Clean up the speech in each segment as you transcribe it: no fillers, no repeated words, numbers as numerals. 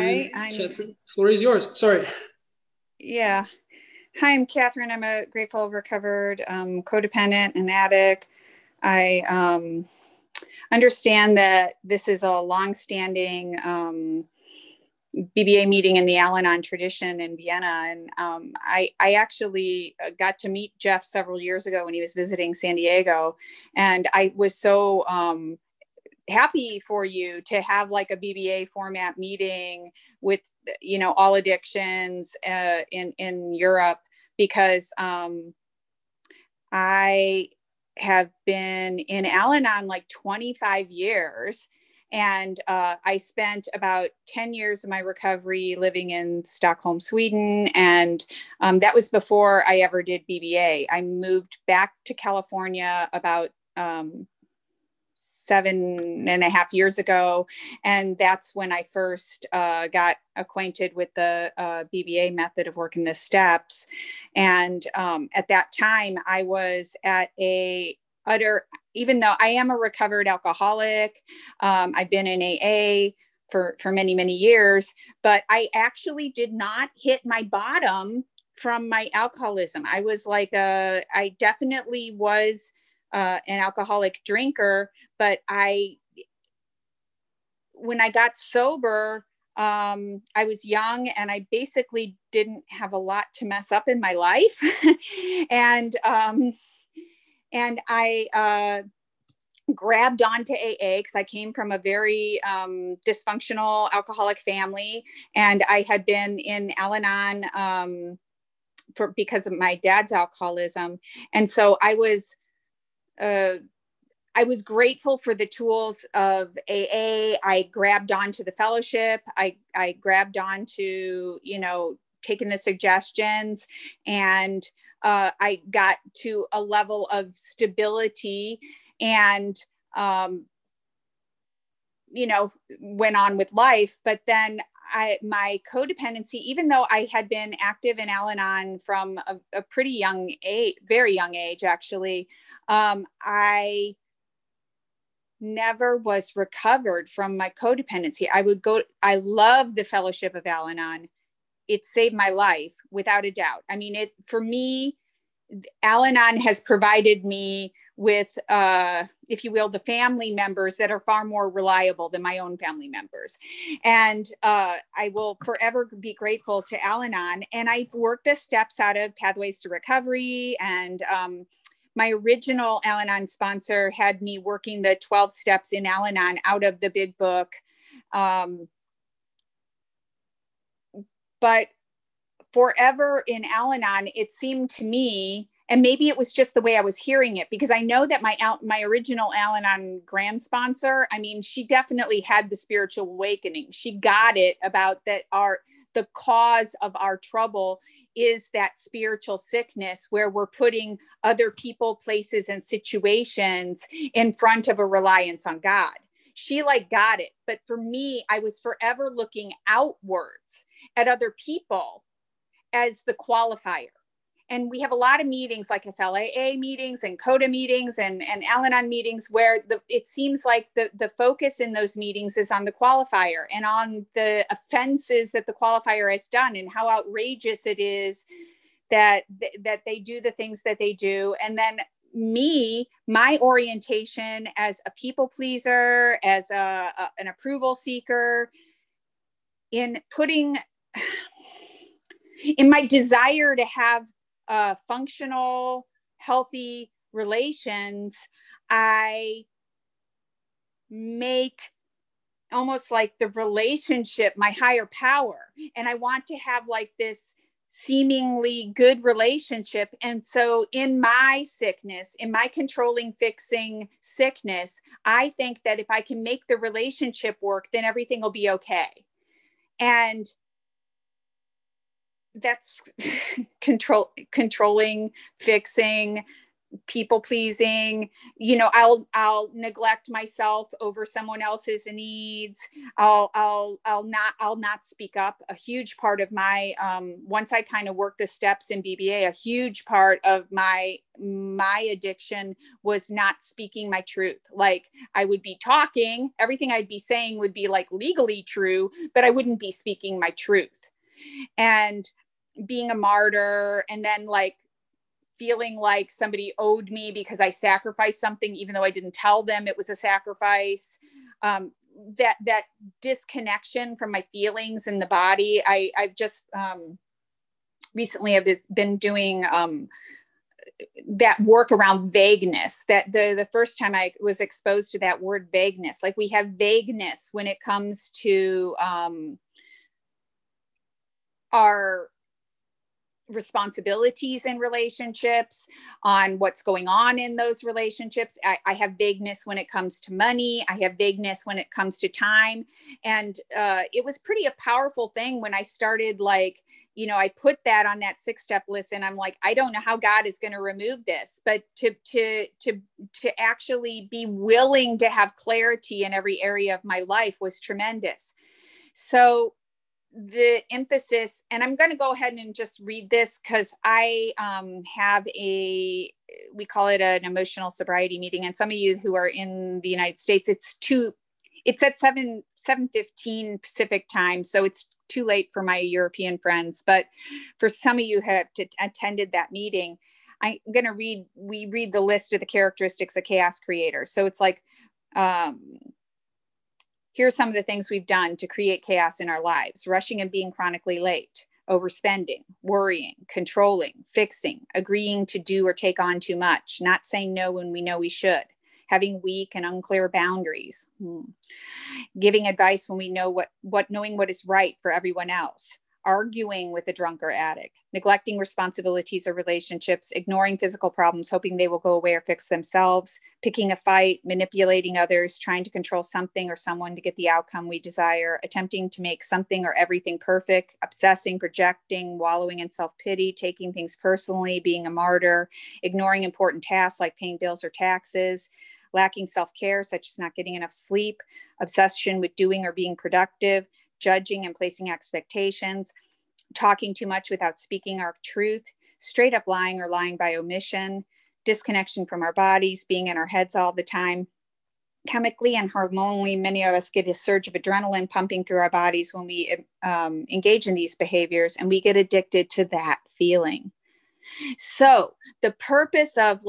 Hi, Catherine. Floor is yours. Sorry. yeah. Hi, I'm Catherine. I'm a grateful, recovered codependent and addict. I understand that this is a longstanding BBA meeting in the Al Anon tradition in Vienna. And I actually got to meet Jeff several years ago when he was visiting San Diego. And I was so happy for you to have like a BBA format meeting with, all addictions in Europe, because I have been in Al-Anon like 25 years. And I spent about 10 years of my recovery living in Stockholm, Sweden. And that was before I ever did BBA. I moved back to California about 7.5 years ago. And that's when I first got acquainted with the BBA method of working the steps. And at that time, I was at even though I am a recovered alcoholic, I've been in AA for many, many years, but I actually did not hit my bottom from my alcoholism. I was like, I definitely was an alcoholic drinker, but when I got sober, I was young and I basically didn't have a lot to mess up in my life. and I grabbed onto AA because I came from a very dysfunctional alcoholic family. And I had been in Al-Anon because of my dad's alcoholism. And so I was grateful for the tools of AA. I grabbed onto the fellowship. I grabbed onto, taking the suggestions, and I got to a level of stability and, went on with life. But then my codependency, even though I had been active in Al-Anon from a pretty young age, very young age, actually, I never was recovered from my codependency. I love the fellowship of Al-Anon. It saved my life without a doubt. I mean, for me, Al-Anon has provided me with, if you will, the family members that are far more reliable than my own family members. And I will forever be grateful to Al-Anon. And I've worked the steps out of Pathways to Recovery. And my original Al-Anon sponsor had me working the 12 steps in Al-Anon out of the big book. But forever in Al-Anon, it seemed to me, and maybe it was just the way I was hearing it, because I know that my original Al-Anon grand sponsor, I mean, she definitely had the spiritual awakening. She got it about that the cause of our trouble is that spiritual sickness where we're putting other people, places, and situations in front of a reliance on God. She got it. But for me, I was forever looking outwards at other people as the qualifier. And we have a lot of meetings like SLAA meetings and CODA meetings and Al-Anon meetings where it seems like the focus in those meetings is on the qualifier and on the offenses that the qualifier has done and how outrageous it is that they do the things that they do. And then my orientation as a people pleaser, as an approval seeker, in my desire to have functional, healthy relations, I make almost like the relationship my higher power. And I want to have this seemingly good relationship. And so in my sickness, in my controlling, fixing sickness, I think that if I can make the relationship work, then everything will be okay. And that's controlling, fixing, people pleasing, I'll neglect myself over someone else's needs. I'll not speak up. A huge part of my, once I kind of work the steps in BBA, a huge part of my addiction was not speaking my truth. Like, I would be talking, everything I'd be saying would be like legally true, but I wouldn't be speaking my truth. And being a martyr, and then like feeling like somebody owed me because I sacrificed something, even though I didn't tell them it was a sacrifice. That disconnection from my feelings in the body. I've just recently I've been doing that work around vagueness. That the first time I was exposed to that word vagueness, like we have vagueness when it comes to our responsibilities in relationships, on what's going on in those relationships. I have vagueness when it comes to money. I have vagueness when it comes to time. And it was pretty a powerful thing when I started, like, I put that on that 6-step list, and I'm like, I don't know how God is going to remove this, but to actually be willing to have clarity in every area of my life was tremendous. So the emphasis, and I'm going to go ahead and just read this because I have we call it an emotional sobriety meeting. And some of you who are in the United States, it's at 7:15 Pacific time. So it's too late for my European friends. But for some of you who have attended that meeting, I'm going to we read the list of the characteristics of chaos creators. So it's like, here's some of the things we've done to create chaos in our lives: rushing and being chronically late, overspending, worrying, controlling, fixing, agreeing to do or take on too much, not saying no when we know we should, having weak and unclear boundaries, giving advice when we know knowing what is right for everyone else, arguing with a drunk or addict, neglecting responsibilities or relationships, ignoring physical problems, hoping they will go away or fix themselves, picking a fight, manipulating others, trying to control something or someone to get the outcome we desire, attempting to make something or everything perfect, obsessing, projecting, wallowing in self-pity, taking things personally, being a martyr, ignoring important tasks like paying bills or taxes, lacking self-care, such as not getting enough sleep, obsession with doing or being productive, judging and placing expectations, talking too much without speaking our truth, straight up lying or lying by omission, disconnection from our bodies, being in our heads all the time. Chemically and hormonally, many of us get a surge of adrenaline pumping through our bodies when we engage in these behaviors, and we get addicted to that feeling. So the purpose of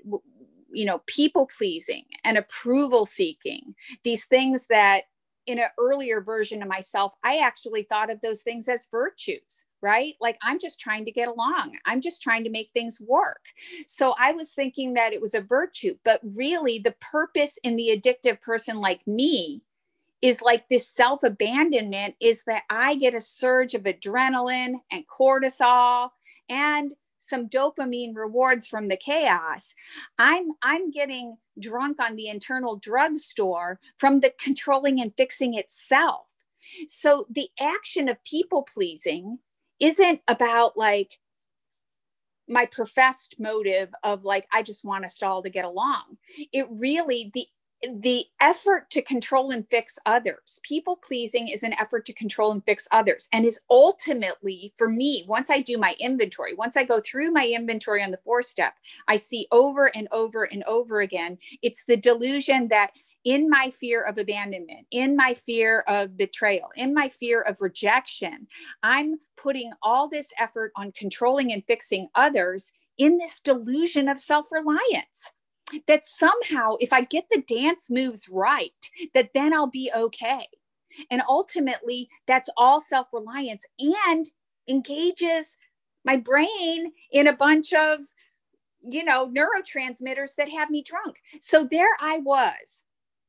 people pleasing and approval seeking, these things that in an earlier version of myself, I actually thought of those things as virtues, right? Like, I'm just trying to get along. I'm just trying to make things work. So I was thinking that it was a virtue, but really the purpose in the addictive person like me is like this self-abandonment, is that I get a surge of adrenaline and cortisol and some dopamine rewards from the chaos. I'm getting drunk on the internal drugstore from the controlling and fixing itself. So the action of people pleasing isn't about like my professed motive of like, I just want us all to get along. It really, the effort to control and fix others, people pleasing is an effort to control and fix others, and is ultimately, for me, once I do my inventory, once I go through my inventory on the 4-step, I see over and over and over again, it's the delusion that in my fear of abandonment, in my fear of betrayal, in my fear of rejection, I'm putting all this effort on controlling and fixing others in this delusion of self-reliance. That somehow, if I get the dance moves right, that then I'll be okay. And ultimately, that's all self-reliance and engages my brain in a bunch of, neurotransmitters that have me drunk. So there I was,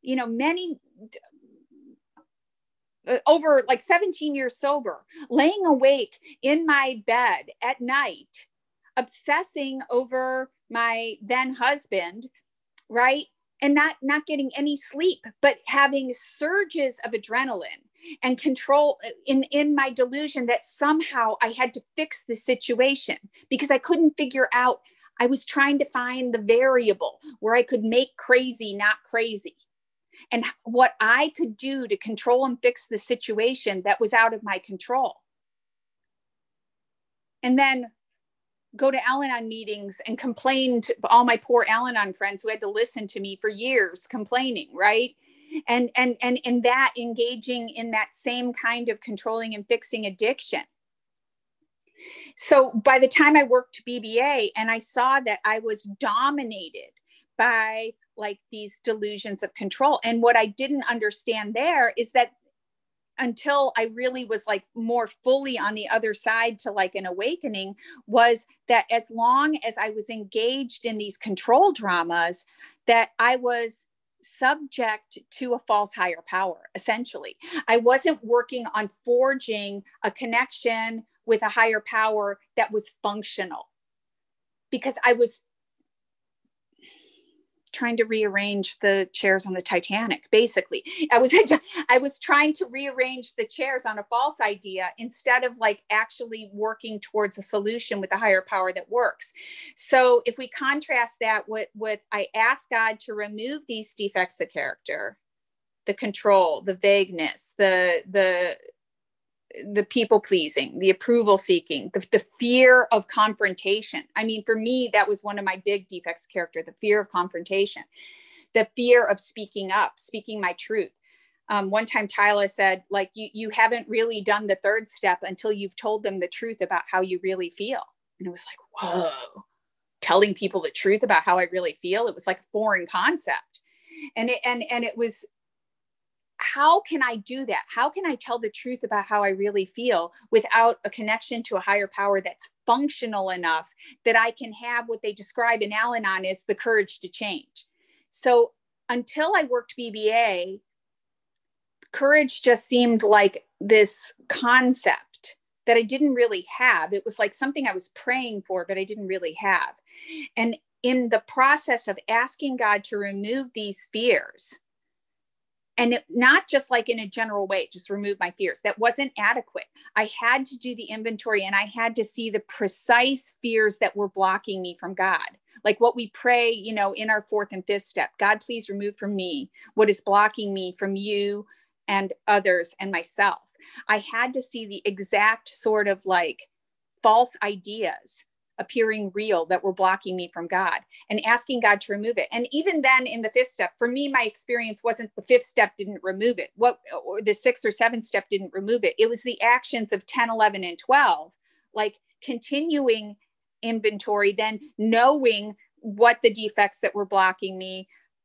over like 17 years sober, laying awake in my bed at night, obsessing over my then husband, right? And not getting any sleep, but having surges of adrenaline and control in my delusion that somehow I had to fix the situation because I couldn't figure out I was trying to find the variable where I could make crazy not crazy, and what I could do to control and fix the situation that was out of my control. And then go to Al-Anon meetings and complain to all my poor Al-Anon friends who had to listen to me for years complaining, right? And that engaging in that same kind of controlling and fixing addiction. So by the time I worked BBA and I saw that I was dominated by like these delusions of control, and what I didn't understand there is that until I really was like more fully on the other side to like an awakening, was that as long as I was engaged in these control dramas, that I was subject to a false higher power. Essentially, I wasn't working on forging a connection with a higher power that was functional, because I was trying to rearrange the chairs on the Titanic. Basically, I was trying to rearrange the chairs on a false idea instead of like actually working towards a solution with a higher power that works. So if we contrast that with I asked God to remove these defects of character, the control, the vagueness, the people pleasing, the approval seeking, the fear of confrontation. I mean, for me, that was one of my big defects of character, the fear of confrontation, the fear of speaking up, speaking my truth. One time Tyler said, like, you haven't really done the third step until you've told them the truth about how you really feel. And it was like, whoa, telling people the truth about how I really feel. It was like a foreign concept. And it was, how can I do that? How can I tell the truth about how I really feel without a connection to a higher power that's functional enough that I can have what they describe in Al-Anon as the courage to change? So until I worked BBA, courage just seemed like this concept that I didn't really have. It was like something I was praying for, but I didn't really have. And in the process of asking God to remove these fears, and not just like in a general way, just remove my fears, that wasn't adequate. I had to do the inventory, and I had to see the precise fears that were blocking me from God. Like what we pray, you know, in our fourth and fifth step, God, please remove from me what is blocking me from you and others and myself. I had to see the exact sort of like false ideas appearing real that were blocking me from God, and asking God to remove it. And even then in the fifth step, for me, my experience wasn't the fifth step didn't remove it. Or the sixth or seventh step didn't remove it. It was the actions of 10, 11, and 12, like continuing inventory, then knowing what the defects that were blocking me,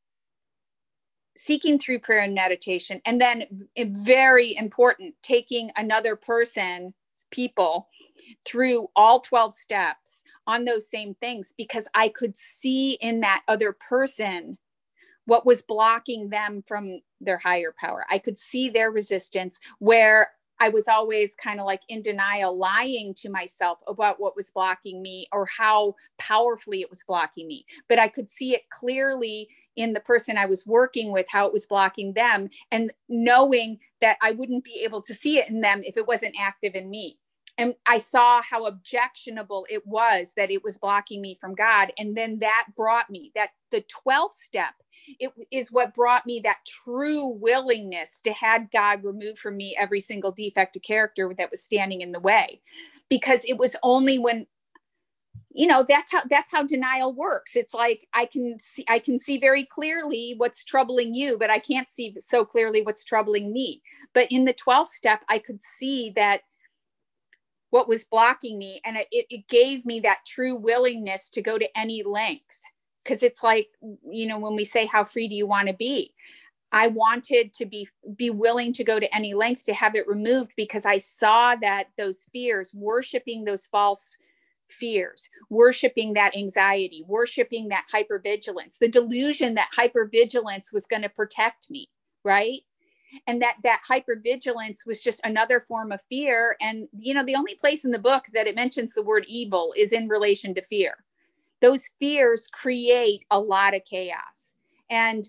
seeking through prayer and meditation. And then very important, taking another people through all 12 steps on those same things, because I could see in that other person what was blocking them from their higher power. I could see their resistance, where I was always kind of like in denial, lying to myself about what was blocking me or how powerfully it was blocking me. But I could see it clearly in the person I was working with, how it was blocking them, and knowing that I wouldn't be able to see it in them if it wasn't active in me. And I saw how objectionable it was that it was blocking me from God. And then that brought me that the 12th step, it is what brought me that true willingness to have God remove from me every single defect of character that was standing in the way. Because it was only when, you know, that's how denial works. It's like, I can see very clearly what's troubling you, but I can't see so clearly what's troubling me. But in the 12th step, I could see that what was blocking me, and it gave me that true willingness to go to any length. Because it's like, you know, when we say, how free do you want to be? I wanted to be willing to go to any length to have it removed, because I saw that those fears, worshiping those false fears, worshiping that anxiety, worshiping that hypervigilance, the delusion that hypervigilance was going to protect me, right? And that hypervigilance was just another form of fear. And, you know, the only place in the book that it mentions the word evil is in relation to fear. Those fears create a lot of chaos. And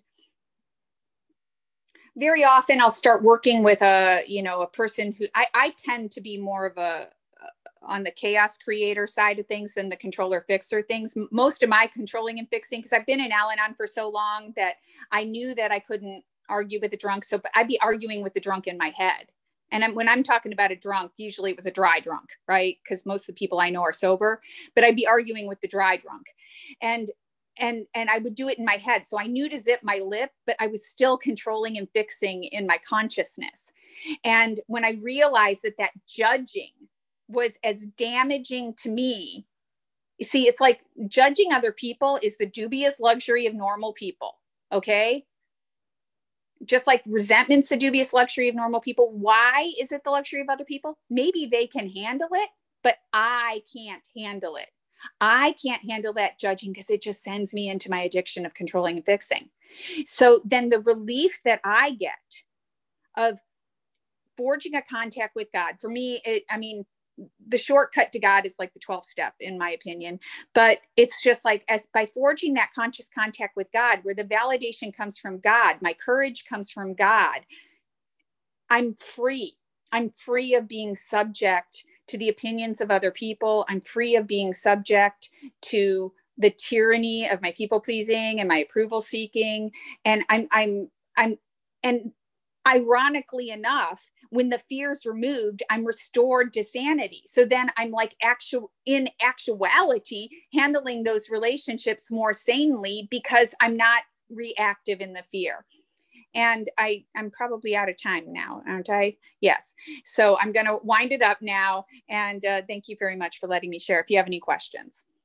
very often I'll start working with a person who I tend to be more of a on the chaos creator side of things than the controller fixer things. Most of my controlling and fixing, because I've been in Al-Anon for so long that I knew that I couldn't argue with the drunk. So I'd be arguing with the drunk in my head. And when I'm talking about a drunk, usually it was a dry drunk, right? Because most of the people I know are sober, but I'd be arguing with the dry drunk. And I would do it in my head. So I knew to zip my lip, but I was still controlling and fixing in my consciousness. And when I realized that judging was as damaging to me, you see, it's like judging other people is the dubious luxury of normal people. Okay. Just like resentment's the dubious luxury of normal people. Why is it the luxury of other people? Maybe they can handle it, but I can't handle it. I can't handle that judging because it just sends me into my addiction of controlling and fixing. So then the relief that I get of forging a contact with God, for me, the shortcut to God is like the 12th step, in my opinion. But it's just like, as by forging that conscious contact with God, where the validation comes from God, my courage comes from God, I'm free. I'm free of being subject to the opinions of other people. I'm free of being subject to the tyranny of my people pleasing and my approval seeking. And and ironically enough, when the fear's removed, I'm restored to sanity. So then I'm like in actuality, handling those relationships more sanely because I'm not reactive in the fear. And I'm probably out of time now, aren't I? Yes. So I'm going to wind it up now. And thank you very much for letting me share. If you have any questions.